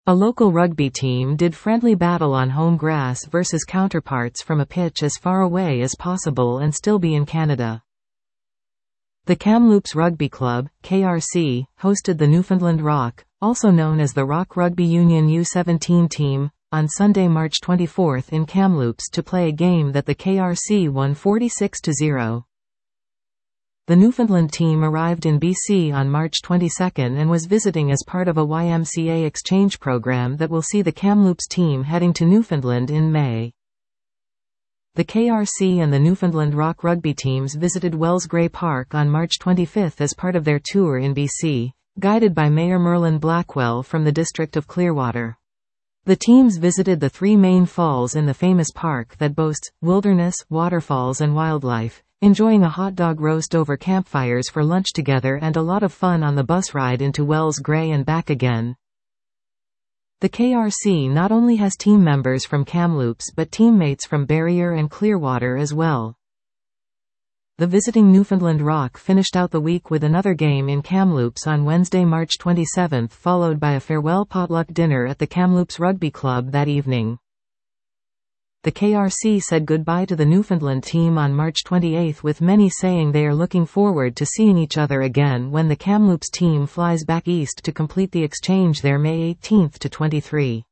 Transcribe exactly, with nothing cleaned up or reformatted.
A local rugby team did friendly battle on home grass versus counterparts from a pitch as far away as possible and still be in Canada. The Kamloops Rugby Club, K R C, hosted the Newfoundland Rock, also known as the Rock Rugby Union U seventeen team, on Sunday, March twenty-fourth in Kamloops to play a game that the K R C won forty-six to zero. The Newfoundland team arrived in B C on March twenty-second and was visiting as part of a Y M C A exchange program that will see the Kamloops team heading to Newfoundland in May. The K R C and the Newfoundland Rock rugby teams visited Wells Gray Park on March twenty-fifth as part of their tour in B C, guided by Mayor Merlin Blackwell from the District of Clearwater. The teams visited the three main falls in the famous park that boasts wilderness, waterfalls and wildlife, enjoying a hot dog roast over campfires for lunch together and a lot of fun on the bus ride into Wells Gray and back again. The K R C not only has team members from Kamloops but teammates from Barrier and Clearwater as well. The visiting Newfoundland Rock finished out the week with another game in Kamloops on Wednesday, March twenty-seventh, followed by a farewell potluck dinner at the Kamloops Rugby Club that evening. The K R C said goodbye to the Newfoundland team on March twenty-eighth, with many saying they are looking forward to seeing each other again when the Kamloops team flies back east to complete the exchange there May eighteenth to twenty-third.